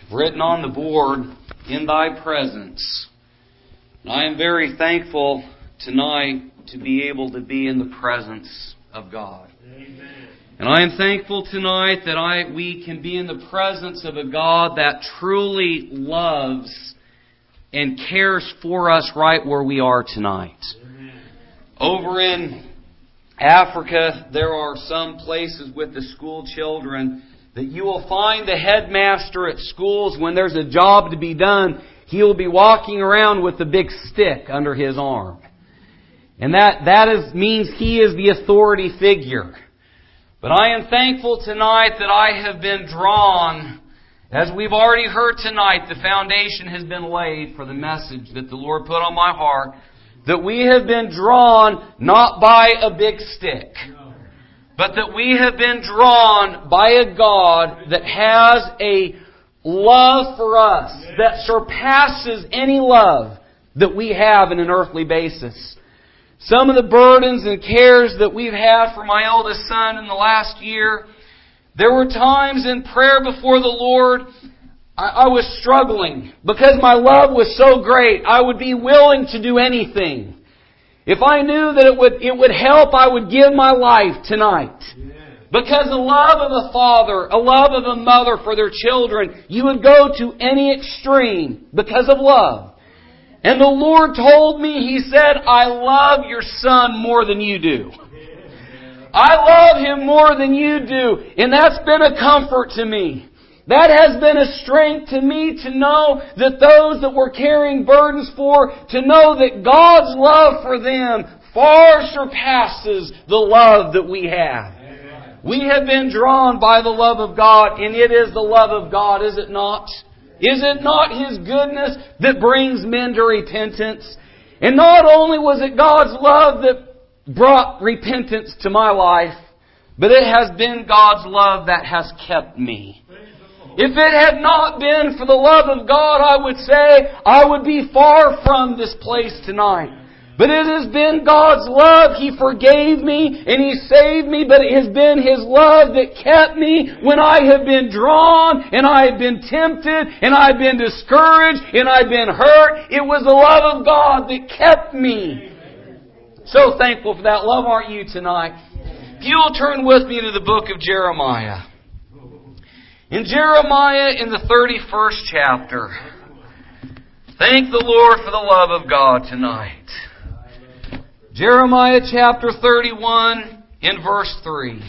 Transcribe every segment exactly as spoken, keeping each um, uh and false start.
written on the board, "In Thy Presence." And I am very thankful tonight to be able to be in the presence of God. Amen. And I am thankful tonight that I we can be in the presence of a God that truly loves and cares for us right where we are tonight. Amen. Over in Africa, there are some places with the school children that you will find the headmaster at schools, when there's a job to be done, he will be walking around with a big stick under his arm. And that, that is, means he is the authority figure. But I am thankful tonight that I have been drawn, as we've already heard tonight, the foundation has been laid for the message that the Lord put on my heart, that we have been drawn not by a big stick, but that we have been drawn by a God that has a love for us that surpasses any love that we have in an earthly basis. Some of the burdens and cares that we've had for my oldest son in the last year, there were times in prayer before the Lord I, I was struggling because my love was so great. I would be willing to do anything. If I knew that it would it would help, I would give my life tonight. Yeah. Because the love of a father, a love of a mother for their children, you would go to any extreme because of love. And the Lord told me, He said, I love your son more than you do. I love him more than you do. And that's been a comfort to me. That has been a strength to me to know that those that we're carrying burdens for, to know that God's love for them far surpasses the love that we have. We have been drawn by the love of God, and it is the love of God, is it not? Is it not His goodness that brings men to repentance? And not only was it God's love that brought repentance to my life, but it has been God's love that has kept me. If it had not been for the love of God, I would say I would be far from this place tonight. But it has been God's love. He forgave me and He saved me, but it has been His love that kept me when I have been drawn and I have been tempted and I have been discouraged and I have been hurt. It was the love of God that kept me. So thankful for that love, aren't you, tonight? If you will turn with me to the book of Jeremiah. In Jeremiah, in the thirty-first chapter, thank the Lord for the love of God tonight. Jeremiah chapter thirty-one, in verse three.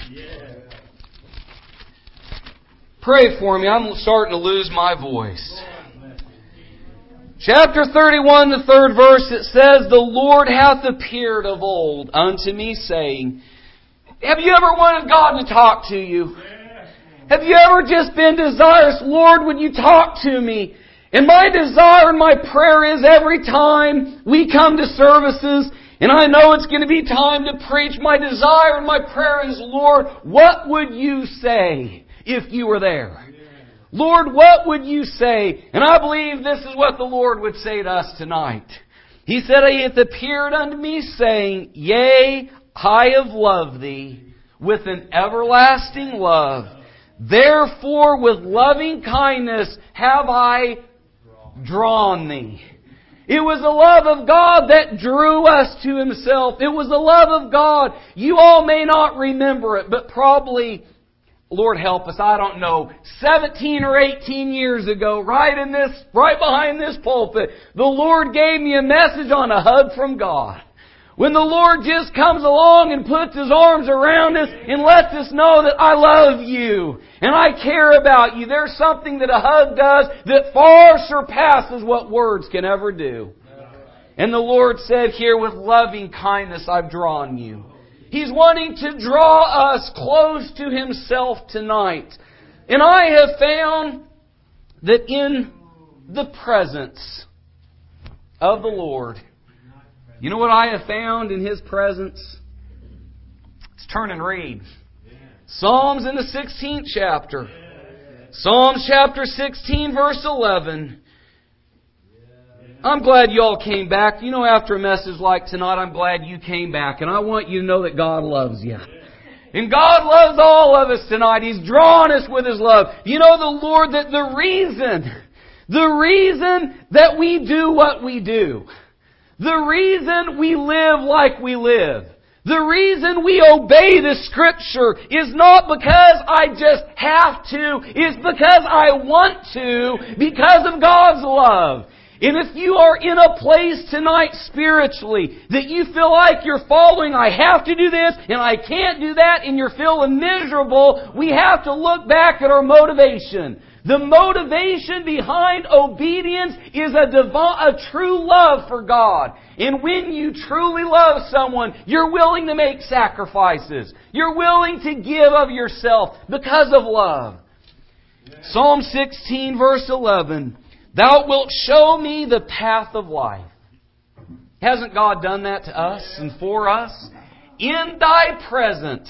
Pray for me, I'm starting to lose my voice. Chapter thirty-one, the third verse, it says, The Lord hath appeared of old unto me, saying, have you ever wanted God to talk to you? Have you ever just been desirous, Lord, would you talk to me? And my desire and my prayer is every time we come to services, and I know it's going to be time to preach, my desire and my prayer is, Lord, what would you say if you were there? Lord, what would you say? And I believe this is what the Lord would say to us tonight. He said, He hath appeared unto me, saying, Yea, I have loved thee with an everlasting love. Therefore, with loving kindness have I drawn thee. It was the love of God that drew us to Himself. It was the love of God. You all may not remember it, but probably, Lord help us, I don't know, seventeen or eighteen years ago, right in this, right behind this pulpit, the Lord gave me a message on a hug from God. When the Lord just comes along and puts His arms around us and lets us know that I love you and I care about you. There's something that a hug does that far surpasses what words can ever do. And the Lord said here, with loving kindness I've drawn you. He's wanting to draw us close to Himself tonight. And I have found that in the presence of the Lord, you know what I have found in His presence? Let's turn and read. Psalms in the sixteenth chapter. Psalms chapter sixteen, verse eleven. I'm glad you all came back. You know, after a message like tonight, I'm glad you came back. And I want you to know that God loves you. And God loves all of us tonight. He's drawn us with His love. You know, the Lord, that the reason, the reason that we do what we do, the reason we live like we live, the reason we obey the Scripture is not because I just have to, it's because I want to, because of God's love. And if you are in a place tonight spiritually that you feel like you're following, I have to do this and I can't do that, and you're feeling miserable, we have to look back at our motivation. The motivation behind obedience is a divine, a true love for God. And when you truly love someone, you're willing to make sacrifices. You're willing to give of yourself because of love. Yeah. Psalm sixteen verse eleven. Thou wilt show me the path of life. Hasn't God done that to us and for us? In Thy presence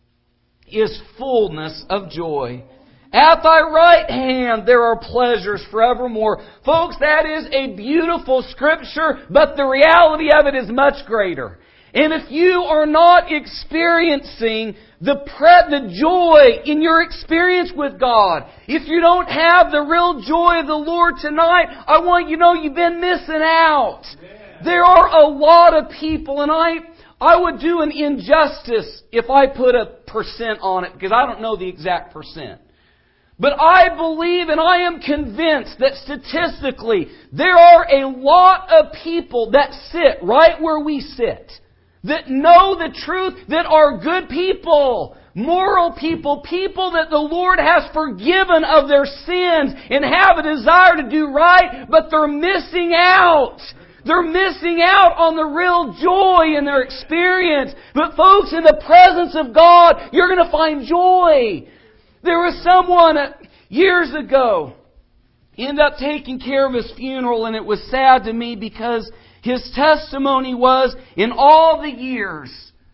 is fullness of joy. At Thy right hand there are pleasures forevermore. Folks, that is a beautiful Scripture, but the reality of it is much greater. And if you are not experiencing the pre- the joy in your experience with God, if you don't have the real joy of the Lord tonight, I want you to know you've been missing out. Yeah. There are a lot of people, and I I would do an injustice if I put a percent on it, because I don't know the exact percent. But I believe and I am convinced that statistically there are a lot of people that sit right where we sit, that know the truth, that are good people, moral people, people that the Lord has forgiven of their sins and have a desire to do right, but they're missing out. They're missing out on the real joy in their experience. But folks, in the presence of God, you're going to find joy. There was someone years ago, he ended up taking care of his funeral, and it was sad to me because his testimony was, in all the years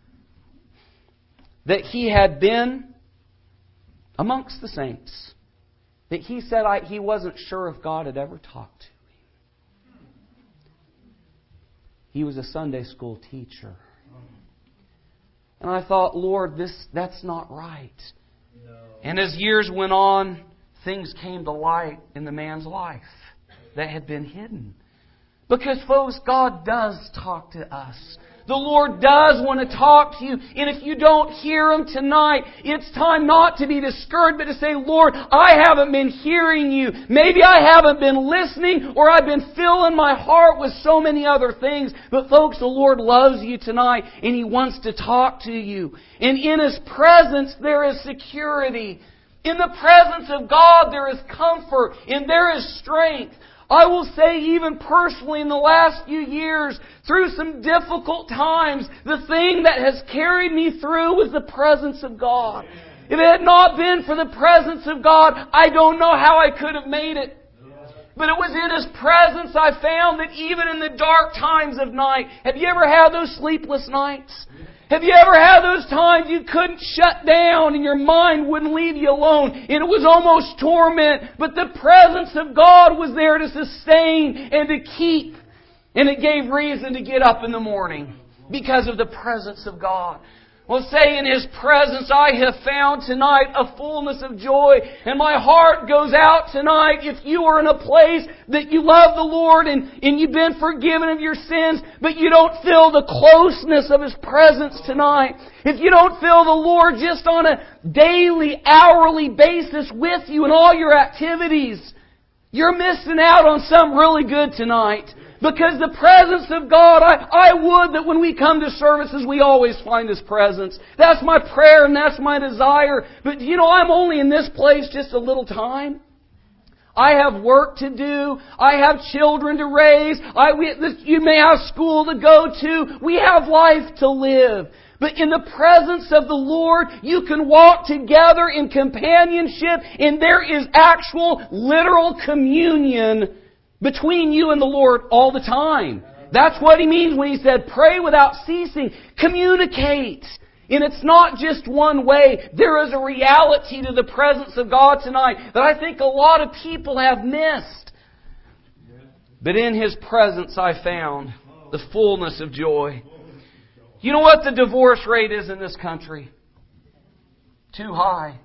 that he had been amongst the saints, that he said I, he wasn't sure if God had ever talked to him. He was a Sunday school teacher. And I thought, Lord, this that's not right. No. And as years went on, things came to light in the man's life that had been hidden. Because, folks, God does talk to us. The Lord does want to talk to you. And if you don't hear Him tonight, it's time not to be discouraged, but to say, Lord, I haven't been hearing You. Maybe I haven't been listening, or I've been filling my heart with so many other things. But, folks, the Lord loves you tonight, and He wants to talk to you. And in His presence, there is security. In the presence of God, there is comfort, and there is strength. I will say, even personally, in the last few years, through some difficult times, the thing that has carried me through was the presence of God. If it had not been for the presence of God, I don't know how I could have made it. But it was in His presence I found that even in the dark times of night, have you ever had those sleepless nights? Have you ever had those times you couldn't shut down and your mind wouldn't leave you alone and it was almost torment, but the presence of God was there to sustain and to keep, and it gave reason to get up in the morning because of the presence of God? Well, say in His presence I have found tonight a fullness of joy, and my heart goes out tonight if you are in a place that you love the Lord and, and you've been forgiven of your sins, but you don't feel the closeness of His presence tonight. If you don't feel the Lord just on a daily, hourly basis with you in all your activities, you're missing out on something really good tonight. Because the presence of God, I, I would that when we come to services, we always find His presence. That's my prayer and that's my desire. But you know, I'm only in this place just a little time. I have work to do. I have children to raise. I, we, you may have school to go to. We have life to live. But in the presence of the Lord, you can walk together in companionship, and there is actual, literal communion between you and the Lord all the time. That's what He means when He said, pray without ceasing. Communicate. And it's not just one way. There is a reality to the presence of God tonight that I think a lot of people have missed. But in His presence I found the fullness of joy. You know what the divorce rate is in this country? too high.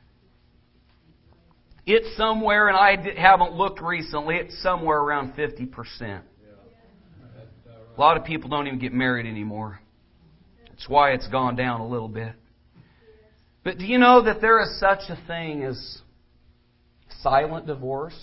It's somewhere, and I haven't looked recently, it's somewhere around fifty percent. A lot of people don't even get married anymore. That's why it's gone down a little bit. But do you know that there is such a thing as silent divorce?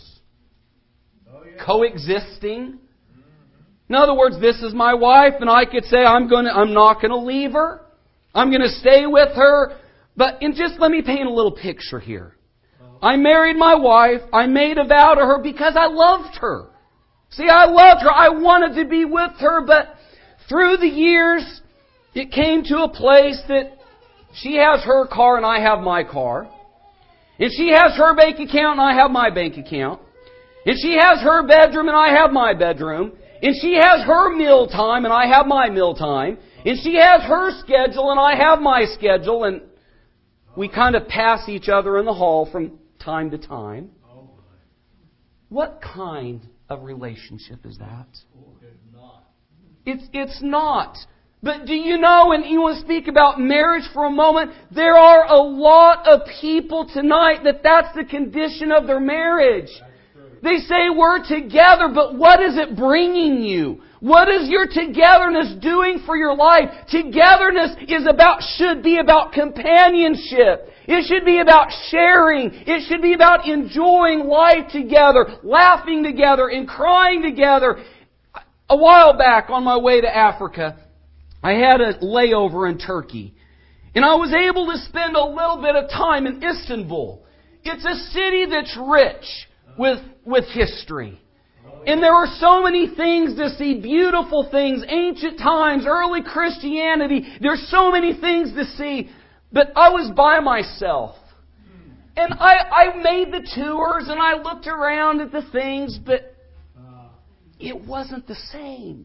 Coexisting? In other words, this is my wife, and I could say I'm going to, I'm not going to leave her. I'm going to stay with her. But and just let me paint a little picture here. I married my wife. I made a vow to her because I loved her. See, I loved her. I wanted to be with her, but through the years, it came to a place that she has her car and I have my car. And she has her bank account and I have my bank account. And she has her bedroom and I have my bedroom. And she has her meal time and I have my meal time. And she has her schedule and I have my schedule. And we kind of pass each other in the hall from time to time. What kind of relationship is that? It's, it's not. But do you know, and you want to speak about marriage for a moment, there are a lot of people tonight that that's the condition of their marriage. They say we're together, but what is it bringing you? What is your togetherness doing for your life? Togetherness is about, should be about companionship. It should be about sharing. It should be about enjoying life together, laughing together, and crying together. A while back on my way to Africa, I had a layover in Turkey. And I was able to spend a little bit of time in Istanbul. It's a city that's rich with, with history. And there are so many things to see, beautiful things, ancient times, early Christianity. There's so many things to see. But I was by myself. And I, I made the tours and I looked around at the things, but it wasn't the same.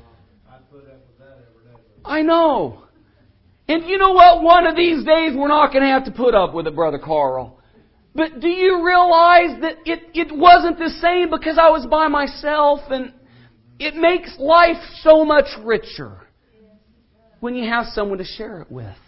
I know. And you know what? One of these days we're not going to have to put up with it, Brother Carl. But do you realize that it, it wasn't the same because I was by myself? And it makes life so much richer when you have someone to share it with.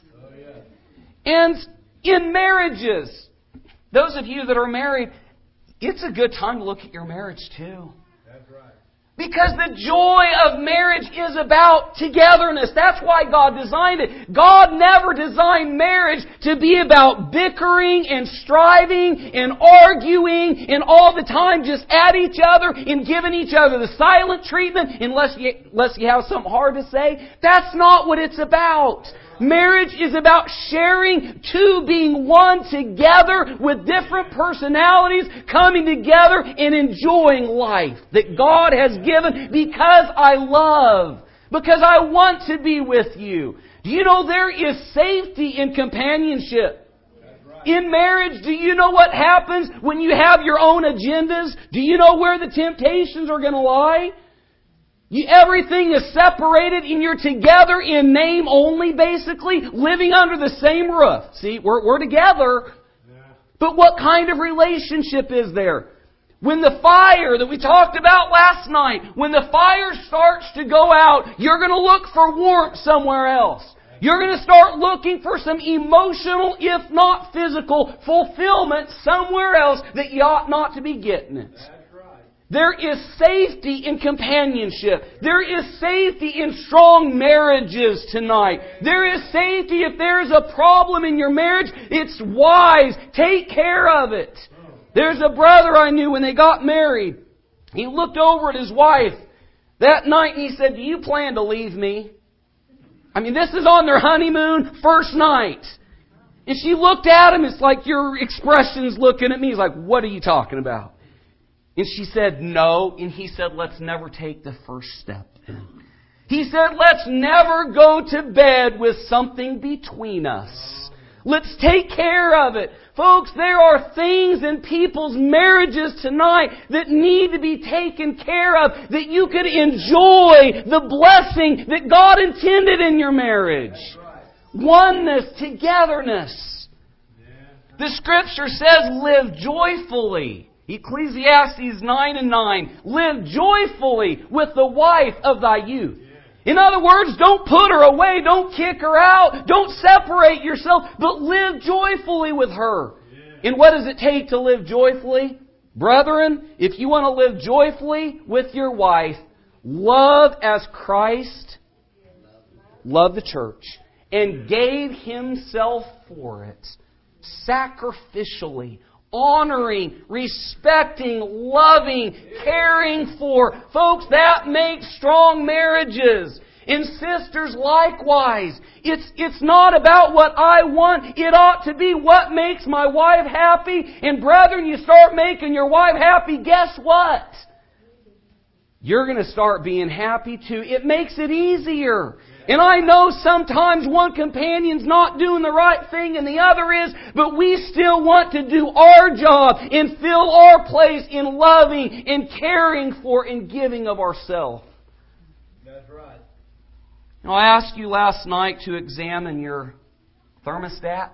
And in marriages, those of you that are married, it's a good time to look at your marriage too. That's right. Because the joy of marriage is about togetherness. That's why God designed it. God never designed marriage to be about bickering and striving and arguing and all the time just at each other and giving each other the silent treatment unless you, unless you have something hard to say. That's not what it's about. Marriage is about sharing, two being one together with different personalities, coming together and enjoying life that God has given because I love, because I want to be with you. Do you know there is safety in companionship? In marriage, do you know what happens when you have your own agendas? Do you know where the temptations are going to lie? You, everything is separated and you're together in name only, basically, living under the same roof. See, we're, we're together. Yeah. But what kind of relationship is there? When the fire that we talked about last night, when the fire starts to go out, you're going to look for warmth somewhere else. You're going to start looking for some emotional, if not physical, fulfillment somewhere else that you ought not to be getting it. There is safety in companionship. There is safety in strong marriages tonight. There is safety if there is a problem in your marriage. It's wise. Take care of it. There's a brother I knew when they got married. He looked over at his wife that night and he said, "Do you plan to leave me?" I mean, this is on their honeymoon, first night. And she looked at him. It's like your expression's looking at me. He's like, "What are you talking about?" And she said, "No." And he said, "Let's never take the first step then." He said, "Let's never go to bed with something between us. Let's take care of it." Folks, there are things in people's marriages tonight that need to be taken care of, that you could enjoy the blessing that God intended in your marriage. Oneness, togetherness. The Scripture says, live joyfully. Ecclesiastes nine and nine. Live joyfully with the wife of thy youth. In other words, don't put her away. Don't kick her out. Don't separate yourself, but live joyfully with her. And what does it take to live joyfully? Brethren, if you want to live joyfully with your wife, love as Christ loved the church and gave Himself for it, sacrificially, honoring, respecting, loving, caring for. Folks, that makes strong marriages. And sisters, likewise. It's, it's not about what I want. It ought to be what makes my wife happy. And brethren, you start making your wife happy, guess what? You're going to start being happy too. It makes it easier. And I know sometimes one companion's not doing the right thing and the other is, but we still want to do our job and fill our place in loving and caring for and giving of ourselves. That's right. Now, I asked you last night to examine your thermostat.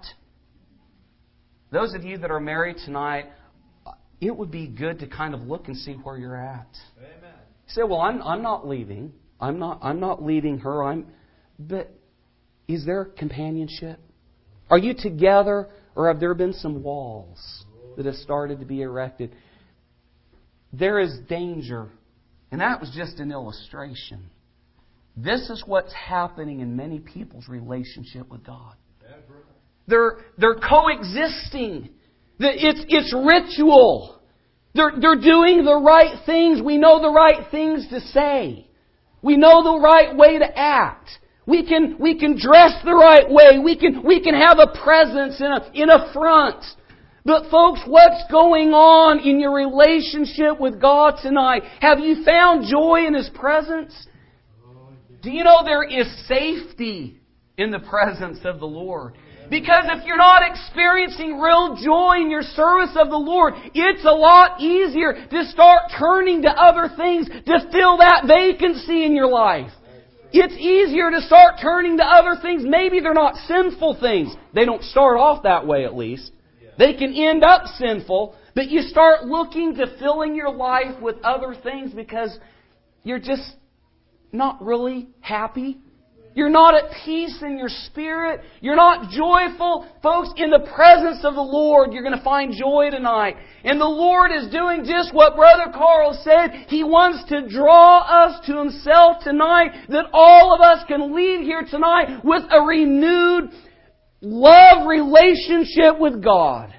Those of you that are married tonight, it would be good to kind of look and see where you're at. Amen. You say, well, I'm, I'm not leaving. I'm not, I'm not leaving her. I'm, but is there companionship? Are you together, or have there been some walls that have started to be erected? There is danger. And that was just an illustration. This is what's happening in many people's relationship with God. They're, they're coexisting. It's, it's ritual. They're, they're doing the right things. We know the right things to say. We know the right way to act. We can, we can dress the right way. We can, we can have a presence in a, in a front. But folks, what's going on in your relationship with God tonight? Have you found joy in His presence? Do you know there is safety in the presence of the Lord? Because if you're not experiencing real joy in your service of the Lord, it's a lot easier to start turning to other things to fill that vacancy in your life. It's easier to start turning to other things. Maybe they're not sinful things. They don't start off that way at least. They can end up sinful, but you start looking to filling your life with other things because you're just not really happy. You're not at peace in your spirit. You're not joyful. Folks, in the presence of the Lord, you're going to find joy tonight. And the Lord is doing just what Brother Carl said. He wants to draw us to Himself tonight, that all of us can leave here tonight with a renewed love relationship with God.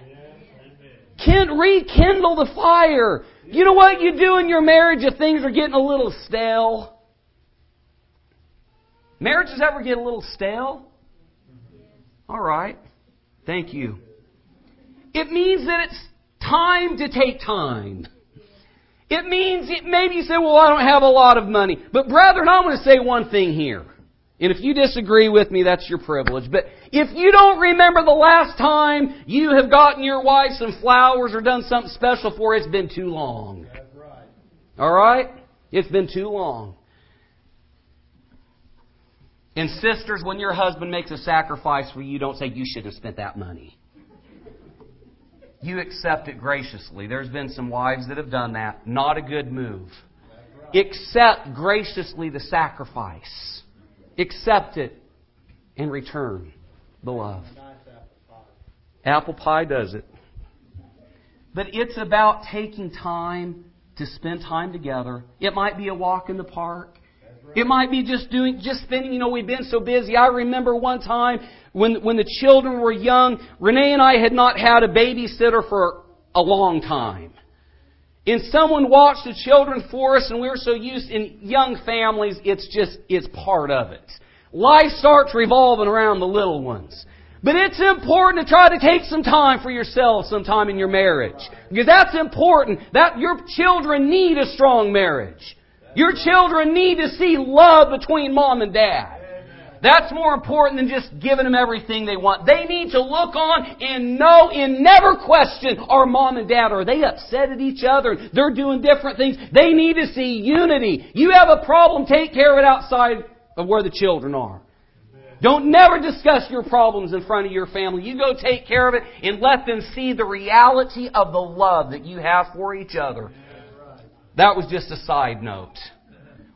Can rekindle the fire. You know what you do in your marriage if things are getting a little stale? Marriages ever get a little stale? All right. Thank you. It means that it's time to take time. It means, it, maybe you say, well, I don't have a lot of money. But brethren, I want to say one thing here. And if you disagree with me, that's your privilege. But if you don't remember the last time you have gotten your wife some flowers or done something special for her, it's been too long. That's right. All right? It's been too long. And sisters, when your husband makes a sacrifice for you, don't say, you should have spent that money. You accept it graciously. There's been some wives that have done that. Not a good move. Accept graciously the sacrifice. Accept it and return the love. Apple pie does it. But it's about taking time to spend time together. It might be a walk in the park. It might be just doing, just spending, you know, we've been so busy. I remember one time when, when the children were young, Renee and I had not had a babysitter for a long time. And someone watched the children for us, and we were so used, in young families, it's just, it's part of it. Life starts revolving around the little ones. But it's important to try to take some time for yourself sometime in your marriage. Because that's important. That your children need a strong marriage. Your children need to see love between mom and dad. That's more important than just giving them everything they want. They need to look on and know and never question, are mom and dad, are they upset at each other? They're doing different things. They need to see unity. You have a problem, take care of it outside of where the children are. Don't never discuss your problems in front of your family. You go take care of it and let them see the reality of the love that you have for each other. That was just a side note.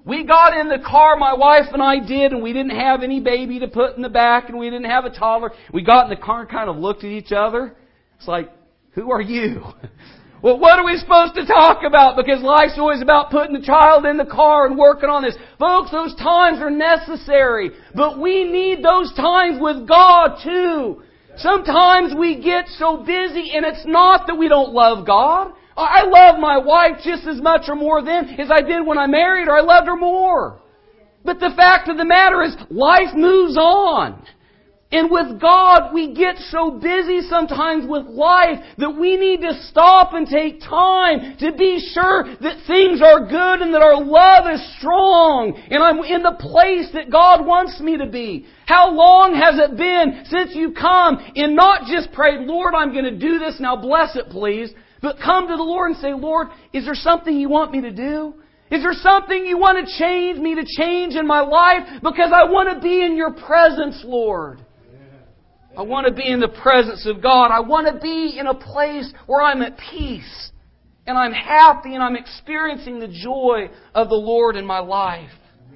We got in the car, my wife and I did, and we didn't have any baby to put in the back, and we didn't have a toddler. We got in the car and kind of looked at each other. It's like, who are you? Well, what are we supposed to talk about? Because life's always about putting the child in the car and working on this. Folks, those times are necessary. But we need those times with God too. Sometimes we get so busy, and it's not that we don't love God. I love my wife just as much or more then as I did when I married her. I loved her more. But the fact of the matter is, life moves on. And with God, we get so busy sometimes with life that we need to stop and take time to be sure that things are good and that our love is strong and I'm in the place that God wants me to be. How long has it been since you come and not just prayed, Lord, I'm going to do this, now bless it please, but come to the Lord and say, Lord, is there something you want me to do? Is there something you want to change me to change in my life? Because I want to be in your presence, Lord. I want to be in the presence of God. I want to be in a place where I'm at peace and I'm happy and I'm experiencing the joy of the Lord in my life.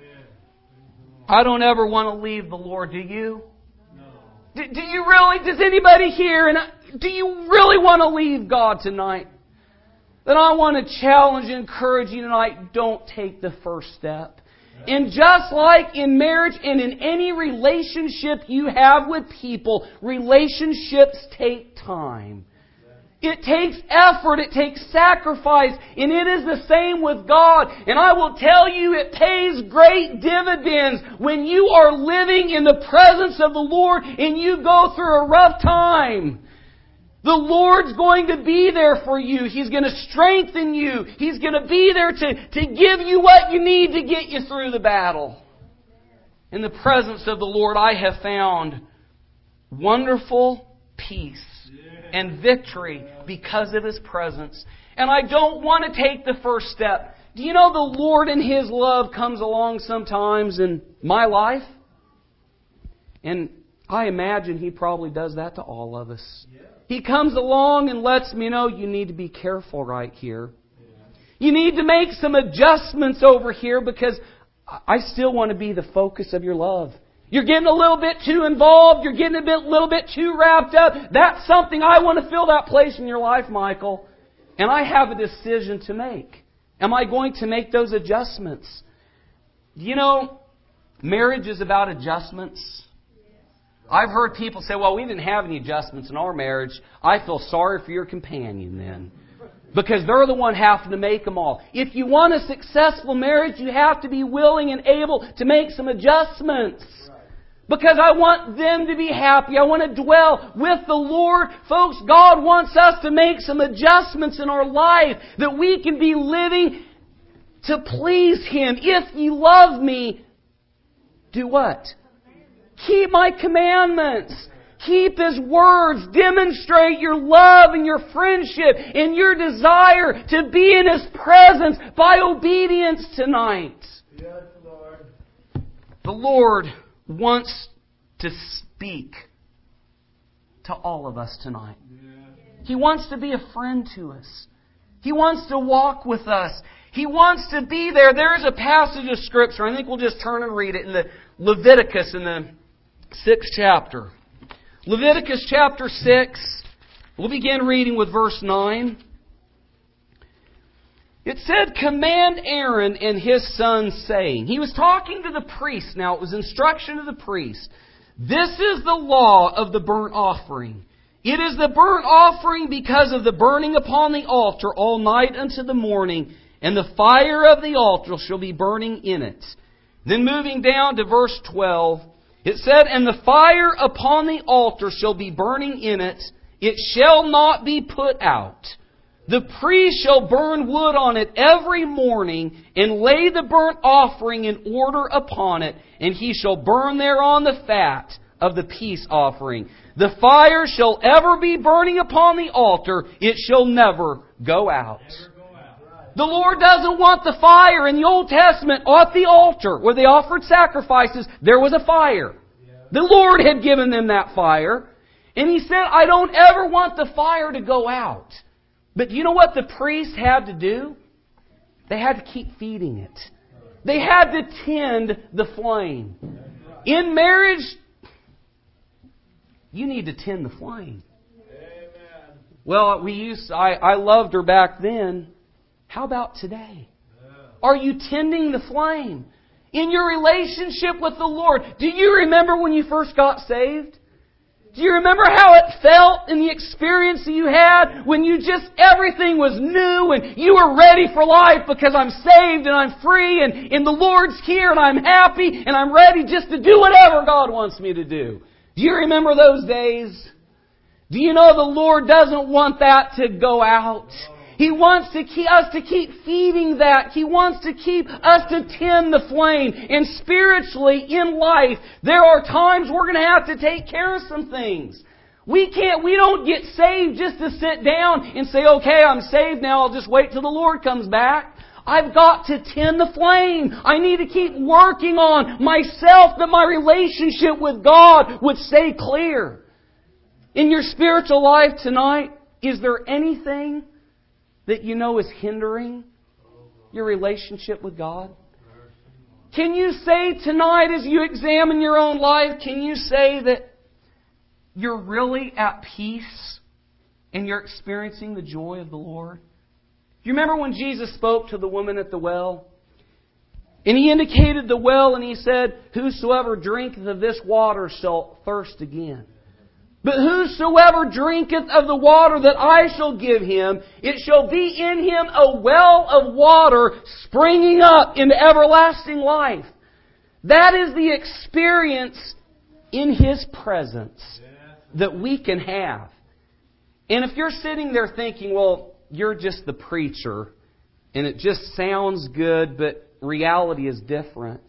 I don't ever want to leave the Lord, do you? Do, do you really? Does anybody here? And do you really want to leave God tonight? Then I want to challenge and encourage you tonight, don't take the first step. And just like in marriage and in any relationship you have with people, relationships take time. It takes effort, it takes sacrifice, and it is the same with God. And I will tell you, it pays great dividends when you are living in the presence of the Lord and you go through a rough time. The Lord's going to be there for you. He's going to strengthen you. He's going to be there to, to give you what you need to get you through the battle. In the presence of the Lord, I have found wonderful peace and victory because of His presence. And I don't want to take the first step. Do you know the Lord in His love comes along sometimes in my life? And I imagine He probably does that to all of us. He comes along and lets me know you need to be careful right here. You need to make some adjustments over here because I still want to be the focus of your love. You're getting a little bit too involved. You're getting a bit, little bit too wrapped up. That's something I want to fill that place in your life, Michael. And I have a decision to make. Am I going to make those adjustments? You know, marriage is about adjustments. I've heard people say, well, we didn't have any adjustments in our marriage. I feel sorry for your companion then. Because they're the one having to make them all. If you want a successful marriage, you have to be willing and able to make some adjustments. Because I want them to be happy. I want to dwell with the Lord. Folks, God wants us to make some adjustments in our life that we can be living to please Him. If ye love me, do what? Keep my commandments. Keep His words. Demonstrate your love and your friendship and your desire to be in His presence by obedience tonight. Yes, Lord. The Lord wants to speak to all of us tonight. He wants to be a friend to us. He wants to walk with us. He wants to be there. There is a passage of Scripture. I think we'll just turn and read it in the Leviticus in the sixth chapter. Leviticus chapter six. We'll begin reading with verse nine. It said, command Aaron and his sons, saying, he was talking to the priest. Now, it was instruction to the priest. This is the law of the burnt offering. It is the burnt offering because of the burning upon the altar all night unto the morning, and the fire of the altar shall be burning in it. Then moving down to verse twelve, it said, and the fire upon the altar shall be burning in it. It shall not be put out. The priest shall burn wood on it every morning and lay the burnt offering in order upon it, and he shall burn thereon the fat of the peace offering. The fire shall ever be burning upon the altar. It shall never go out. The Lord doesn't want the fire. In the Old Testament, at the altar where they offered sacrifices, there was a fire. The Lord had given them that fire. And He said, I don't ever want the fire to go out. But do you know what the priests had to do? They had to keep feeding it. They had to tend the flame. In marriage, you need to tend the flame. Amen. Well, we used I, I loved her back then. How about today? Are you tending the flame? In your relationship with the Lord, do you remember when you first got saved? Do you remember how it felt in the experience that you had when you just, everything was new and you were ready for life because I'm saved and I'm free and, and the Lord's here and I'm happy and I'm ready just to do whatever God wants me to do? Do you remember those days? Do you know the Lord doesn't want that to go out? He wants to keep us to keep feeding that. He wants to keep us to tend the flame. And spiritually, in life, there are times we're going to have to take care of some things. We can't, we don't get saved just to sit down and say, okay, I'm saved now, I'll just wait till the Lord comes back. I've got to tend the flame. I need to keep working on myself that my relationship with God would stay clear. In your spiritual life tonight, is there anything that you know is hindering your relationship with God? Can you say tonight as you examine your own life, can you say that you're really at peace and you're experiencing the joy of the Lord? Do you remember when Jesus spoke to the woman at the well? And He indicated the well and He said, whosoever drinketh of this water shall thirst again. But whosoever drinketh of the water that I shall give him, it shall be in him a well of water springing up into everlasting life. That is the experience in His presence that we can have. And if you're sitting there thinking, well, you're just the preacher, and it just sounds good, but reality is different.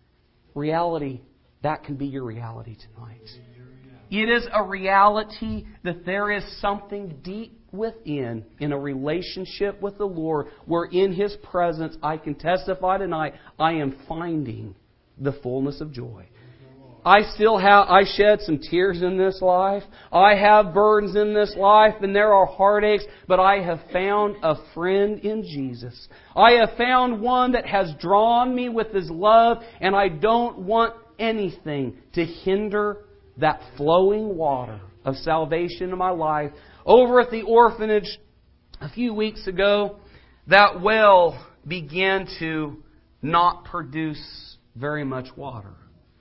Reality, that can be your reality tonight. It is a reality that there is something deep within, in a relationship with the Lord, where in His presence I can testify tonight, I am finding the fullness of joy. I still have, I shed some tears in this life. I have burdens in this life and there are heartaches, but I have found a friend in Jesus. I have found one that has drawn me with His love, and I don't want anything to hinder that flowing water of salvation in my life. Over at the orphanage a few weeks ago, that well began to not produce very much water.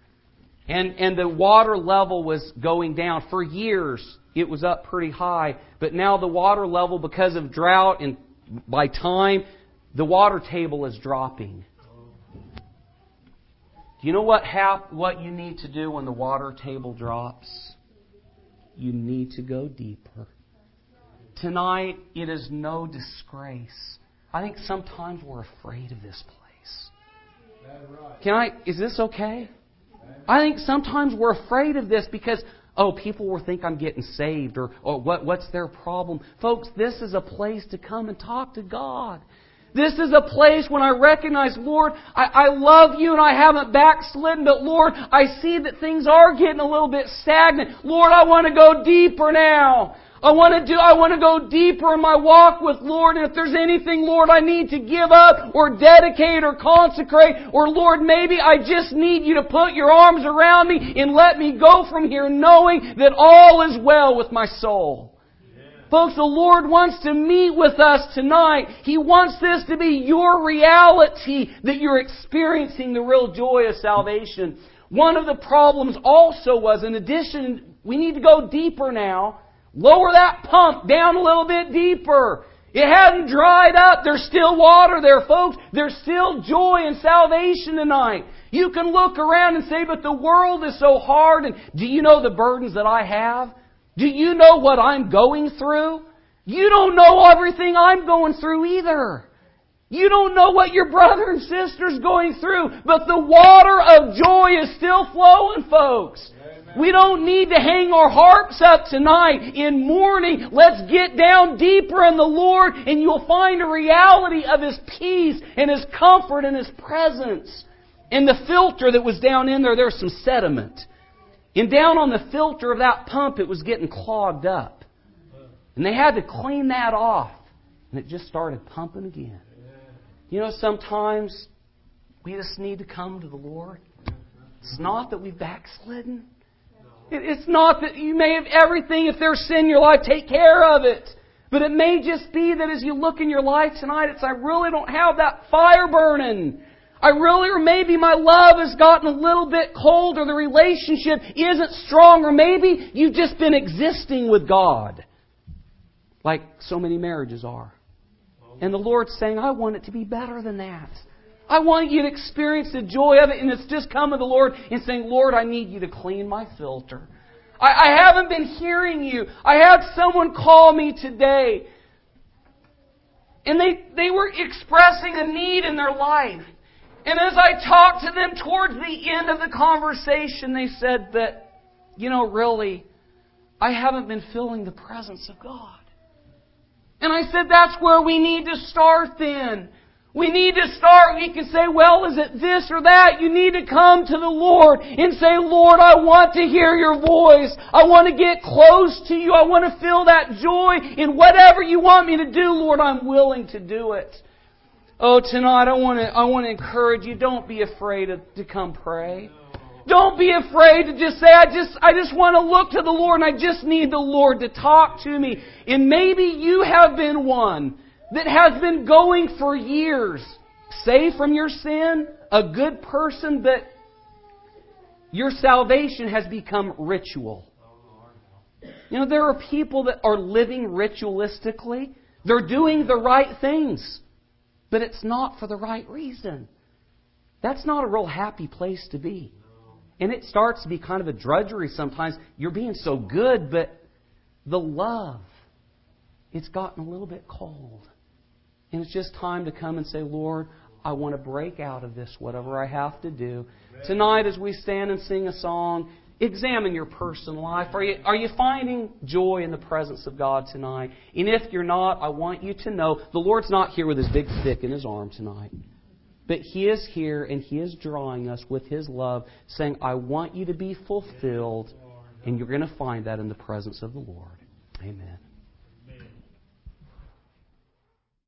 And, and the water level was going down. For years, it was up pretty high. But now the water level, because of drought and by time, the water table is dropping. Do you know what hap- what you need to do when the water table drops? You need to go deeper. Tonight, it is no disgrace. I think sometimes we're afraid of this place. Can I? Is this okay? I think sometimes we're afraid of this because, oh, people will think I'm getting saved, or, or what, what's their problem? Folks, this is a place to come and talk to God. This is a place when I recognize, Lord, I, I love You and I haven't backslidden, but Lord, I see that things are getting a little bit stagnant. Lord, I want to go deeper now. I want to do, I want to go deeper in my walk with Lord. And if there's anything, Lord, I need to give up or dedicate or consecrate, or Lord, maybe I just need You to put Your arms around me and let me go from here knowing that all is well with my soul. Folks, the Lord wants to meet with us tonight. He wants this to be your reality, that you're experiencing the real joy of salvation. One of the problems also was, in addition, we need to go deeper now. Lower that pump down a little bit deeper. It hadn't dried up. There's still water there, folks. There's still joy and salvation tonight. You can look around and say, but the world is so hard. And do you know the burdens that I have? Do you know what I'm going through? You don't know everything I'm going through either. You don't know what your brother and sister's going through, but the water of joy is still flowing, folks. Amen. We don't need to hang our harps up tonight in mourning. Let's get down deeper in the Lord, and you'll find a reality of His peace and His comfort and His presence. In the filter that was down in there, there's some sediment. And down on the filter of that pump, it was getting clogged up. And they had to clean that off. And it just started pumping again. You know, sometimes we just need to come to the Lord. It's not that we've backslidden. It's not that you may have everything, if there's sin in your life, take care of it. But it may just be that as you look in your life tonight, it's I really don't have that fire burning. I really, or maybe my love has gotten a little bit cold, or the relationship isn't strong, or maybe you've just been existing with God, like so many marriages are. And the Lord's saying, I want it to be better than that. I want you to experience the joy of it, and it's just come to the Lord and saying, Lord, I need you to clean my filter. I, I haven't been hearing you. I had someone call me today, and they, they were expressing a need in their life. And as I talked to them towards the end of the conversation, they said that, you know, really, I haven't been feeling the presence of God. And I said, that's where we need to start then. We need to start. We can say, well, is it this or that? You need to come to the Lord and say, Lord, I want to hear your voice. I want to get close to you. I want to feel that joy in whatever you want me to do, Lord. I'm willing to do it. Oh, tonight I want to I want to encourage you. Don't be afraid to, to come pray. Don't be afraid to just say, I just I just want to look to the Lord and I just need the Lord to talk to me. And maybe you have been one that has been going for years, saved from your sin, a good person, but your salvation has become ritual. You know, there are people that are living ritualistically. They're doing the right things. But it's not for the right reason. That's not a real happy place to be. And it starts to be kind of a drudgery sometimes. You're being so good, but the love, it's gotten a little bit cold. And it's just time to come and say, Lord, I want to break out of this, whatever I have to do. Amen. Tonight, as we stand and sing a song, examine your personal life. Are you, are you finding joy in the presence of God tonight? And if you're not, I want you to know the Lord's not here with His big stick in His arm tonight. But He is here and He is drawing us with His love, saying, I want you to be fulfilled. And you're going to find that in the presence of the Lord. Amen.